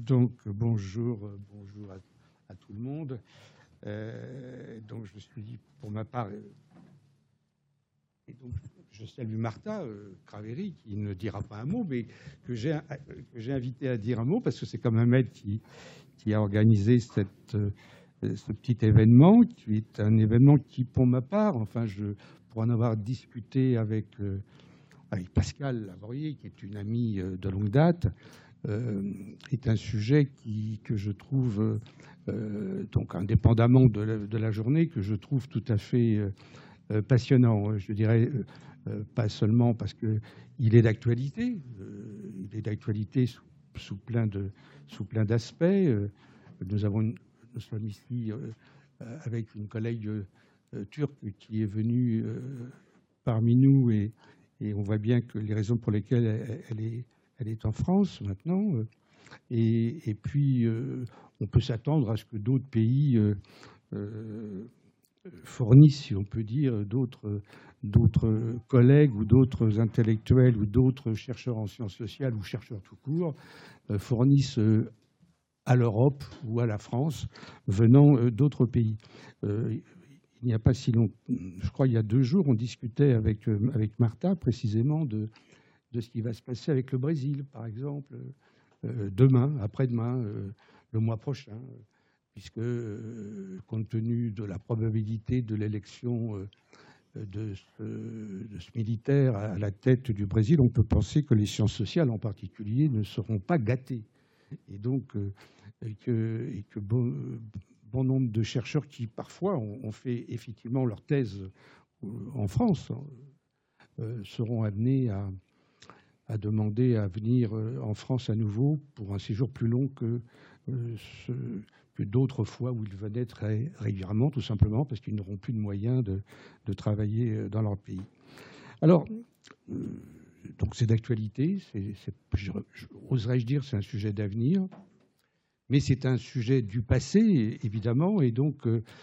Donc, bonjour à tout le monde. Donc, je me suis dit, pour ma part, et donc, je salue Martha Craveri, qui ne dira pas un mot, mais que j'ai invité à dire un mot, parce que c'est quand même elle qui a organisé ce petit événement, qui est un événement qui, pour ma part, enfin, pour en avoir discuté avec Pascal Lavorier, qui est une amie de longue date, est un sujet que je trouve, donc indépendamment de la journée, que je trouve tout à fait passionnant. Je dirais pas seulement parce qu'il est d'actualité, il est d'actualité sous plein d'aspects. Nous sommes ici avec une collègue turque qui est venue parmi nous et on voit bien que les raisons pour lesquelles elle est en France maintenant. Et puis, on peut s'attendre à ce que d'autres pays fournissent, si on peut dire, d'autres collègues ou d'autres intellectuels ou d'autres chercheurs en sciences sociales ou chercheurs tout court fournissent à l'Europe ou à la France venant d'autres pays. Il n'y a pas si longtemps, je crois il y a 2 jours, on discutait avec Martha précisément de ce qui va se passer avec le Brésil, par exemple, demain, après-demain, le mois prochain, puisque compte tenu de la probabilité de l'élection de ce militaire à la tête du Brésil, on peut penser que les sciences sociales en particulier ne seront pas gâtées. Et donc, que bon nombre de chercheurs qui parfois ont fait effectivement leur thèse en France seront amenés à demander à venir en France à nouveau pour un séjour plus long que d'autres fois où ils venaient très régulièrement, tout simplement parce qu'ils n'auront plus de moyens de travailler dans leur pays. Alors, donc c'est d'actualité, oserais-je dire, c'est un sujet d'avenir, mais c'est un sujet du passé, évidemment, et donc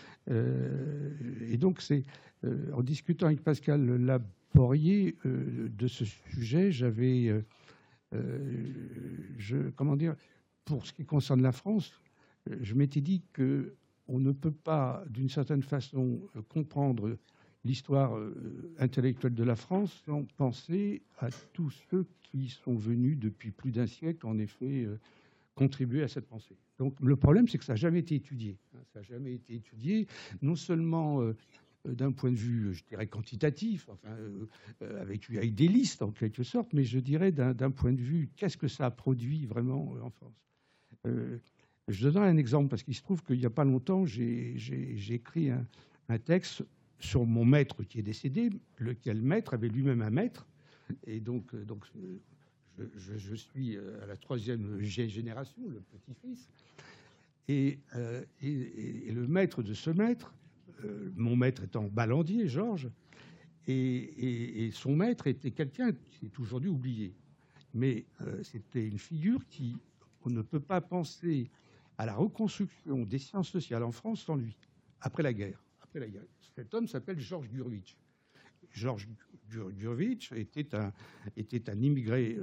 c'est en discutant avec Pascal Lavorier de ce sujet, comment dire, pour ce qui concerne la France, je m'étais dit qu'on ne peut pas, d'une certaine façon, comprendre l'histoire intellectuelle de la France sans penser à tous ceux qui sont venus depuis plus d'un siècle, en effet, contribuer à cette pensée. Donc le problème, c'est que ça n'a jamais été étudié. Ça n'a jamais été étudié, non seulement d'un point de vue, je dirais, quantitatif, enfin, avec des listes en quelque sorte, mais je dirais d'un point de vue, qu'est-ce que ça a produit vraiment en France. Je donnerai un exemple, parce qu'il se trouve qu'il n'y a pas longtemps, j'ai écrit un texte sur mon maître qui est décédé, lequel maître avait lui-même un maître, et donc je suis à la 3e génération, le petit-fils, et le maître de ce maître, mon maître étant Ballandier, Georges, et son maître était quelqu'un qui est aujourd'hui oublié. Mais c'était une figure on ne peut pas penser à la reconstruction des sciences sociales en France sans lui, après la guerre. Cet homme s'appelle Georges Gurevitch. Georges Gurevitch était un immigré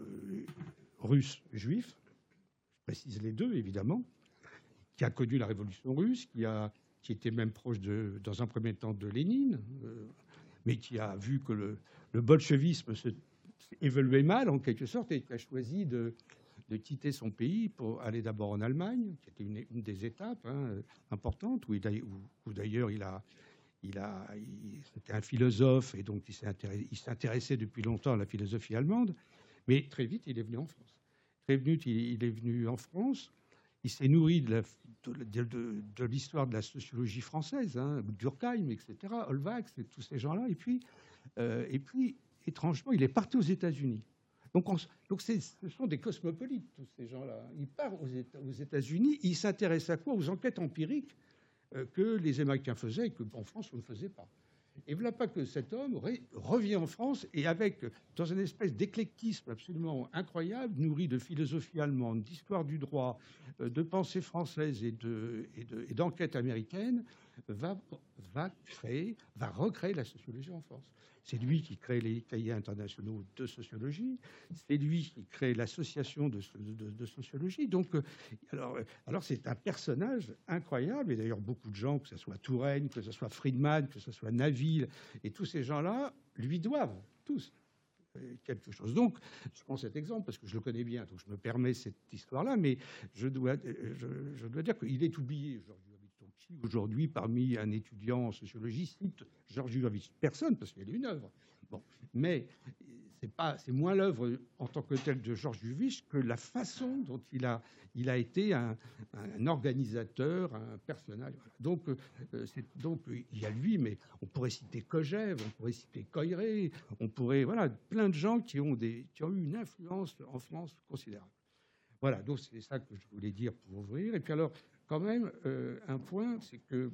russe juif, je précise les deux évidemment, qui a connu la révolution russe, qui était même proche dans un premier temps de Lénine, mais qui a vu que le bolchevisme évoluait mal en quelque sorte et qui a choisi de quitter son pays pour aller d'abord en Allemagne, qui était une des étapes importantes, où d'ailleurs c'était un philosophe et donc il s'intéressait depuis longtemps à la philosophie allemande, mais très vite il est venu en France. Il est venu en France, il s'est nourri de l'histoire de la sociologie française, Durkheim, etc., Holbach, tous ces gens-là, et puis étrangement, il est parti aux États-Unis. Donc ce sont des cosmopolites, tous ces gens-là. Ils partent aux États-Unis, ils s'intéressent à quoi? Aux enquêtes empiriques que les Américains faisaient et qu'en France, on ne faisait pas. Et voilà pas que cet homme revient en France et dans une espèce d'éclectisme absolument incroyable, nourri de philosophie allemande, d'histoire du droit, de pensée française et d'enquête américaine, va recréer la sociologie en France. C'est lui qui crée les cahiers internationaux de sociologie, c'est lui qui crée l'association de sociologie. Donc, alors c'est un personnage incroyable, et d'ailleurs beaucoup de gens, que ce soit Touraine, que ce soit Friedman, que ce soit Naville, et tous ces gens-là lui doivent, tous, quelque chose. Donc, je prends cet exemple parce que je le connais bien, donc je me permets cette histoire-là, mais je dois dire qu'il est oublié, aujourd'hui, parmi un étudiant en sociologie, cite Georges Julavitch. Personne, parce qu'il y a une œuvre. Bon. Mais c'est moins l'œuvre en tant que telle de Georges Julavitch que la façon dont il a été un organisateur, un personnage. Voilà. Donc, il y a lui, mais on pourrait citer Kojève, on pourrait citer Coiré, on pourrait... Voilà, plein de gens qui ont eu une influence en France considérable. Voilà, donc c'est ça que je voulais dire pour ouvrir. Et puis alors, quand même, un point, c'est que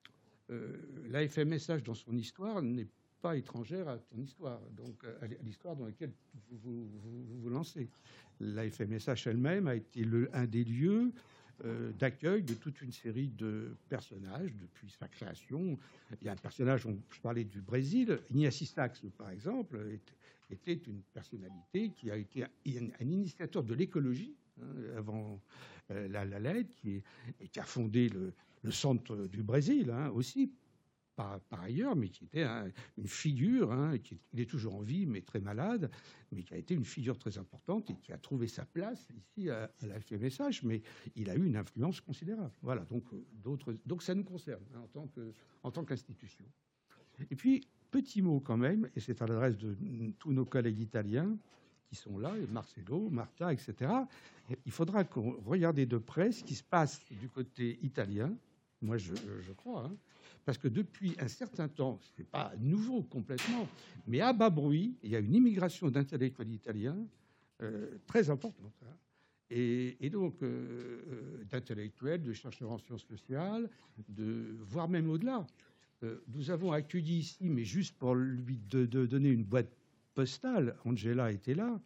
la FMSH, dans son histoire, n'est pas étrangère à ton histoire, donc à l'histoire dans laquelle vous lancez. La FMSH elle-même a été un des lieux d'accueil de toute une série de personnages depuis sa création. Il y a un personnage, je parlais du Brésil, Ignacy Sachs, par exemple, était une personnalité qui a été un initiateur de l'écologie, avant la lettre, qui a fondé le centre du Brésil, aussi, par ailleurs, mais qui était une figure, il est toujours en vie, mais très malade, mais qui a été une figure très importante et qui a trouvé sa place ici à la FMSH, mais il a eu une influence considérable. Voilà, donc ça nous concerne, en tant qu'institution. Et puis, petit mot quand même, et c'est à l'adresse de tous nos collègues italiens qui sont là, et Marcello, Marta, etc. Il faudra qu'on regarde de près ce qui se passe du côté italien, moi je crois, parce que depuis un certain temps, ce n'est pas nouveau complètement, mais à bas bruit, il y a une immigration d'intellectuels italiens très importante. Et donc, d'intellectuels, de chercheurs en sciences sociales, voire même au-delà. Nous avons accueilli ici, mais juste pour lui donner une boîte postale, Angela était là,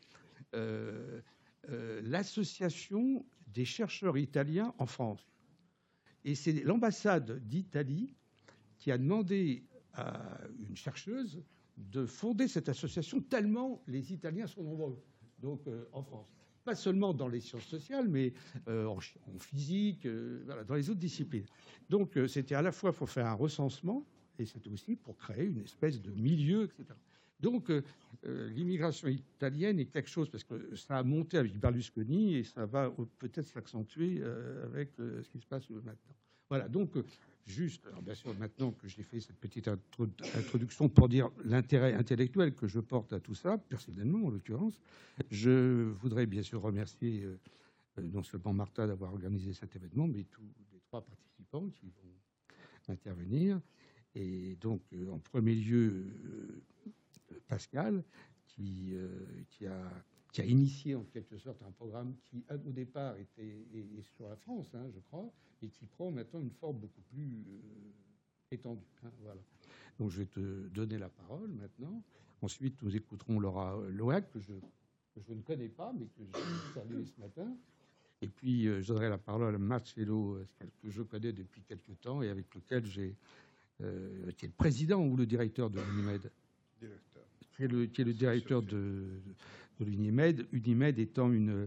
l'association des chercheurs italiens en France. Et c'est l'ambassade d'Italie qui a demandé à une chercheuse de fonder cette association, tellement les Italiens sont nombreux, donc en France. Pas seulement dans les sciences sociales, mais en physique, voilà, dans les autres disciplines. Donc c'était à la fois pour faire un recensement, et c'était aussi pour créer une espèce de milieu, etc. Donc l'immigration italienne est quelque chose, parce que ça a monté avec Berlusconi, et ça va peut-être s'accentuer avec ce qui se passe maintenant. Voilà, donc juste, alors bien sûr, maintenant que j'ai fait cette petite introduction pour dire l'intérêt intellectuel que je porte à tout ça, personnellement en l'occurrence, je voudrais bien sûr remercier non seulement Martha d'avoir organisé cet événement, mais tous les trois participants qui vont intervenir. Et donc, en premier lieu, Pascal, qui a initié en quelque sorte un programme qui, au départ, est sur la France, je crois, et qui prend maintenant une forme beaucoup plus étendue. Voilà. Donc, je vais te donner la parole maintenant. Ensuite, nous écouterons Laura Loac, que je ne connais pas, mais que j'ai salué ce matin. Et puis, je donnerai la parole à Marcello, que je connais depuis quelques temps et avec lequel qui est le président ou le directeur de l'Unimed. Qui est le directeur de l'Unimed. Unimed étant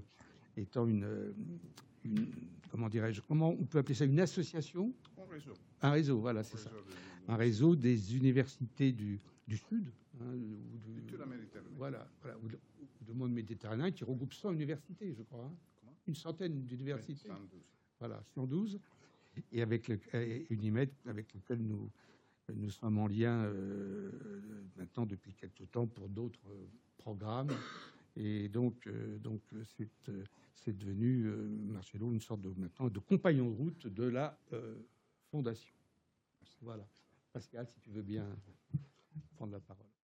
comment dirais-je, comment on peut appeler ça, une association ? Un réseau, voilà, c'est ça. Un réseau des universités du Sud, de la Méditerranée. Voilà, ou du monde méditerranéen, qui regroupe 100 universités, je crois. Une centaine d'universités. 112. Voilà, 112. Et avec Unimed, avec lequel nous sommes en lien maintenant depuis quelques temps pour d'autres programmes. Et donc c'est devenu, Marcello, une sorte maintenant de compagnon de route de la fondation. Voilà. Pascal, si tu veux bien prendre la parole.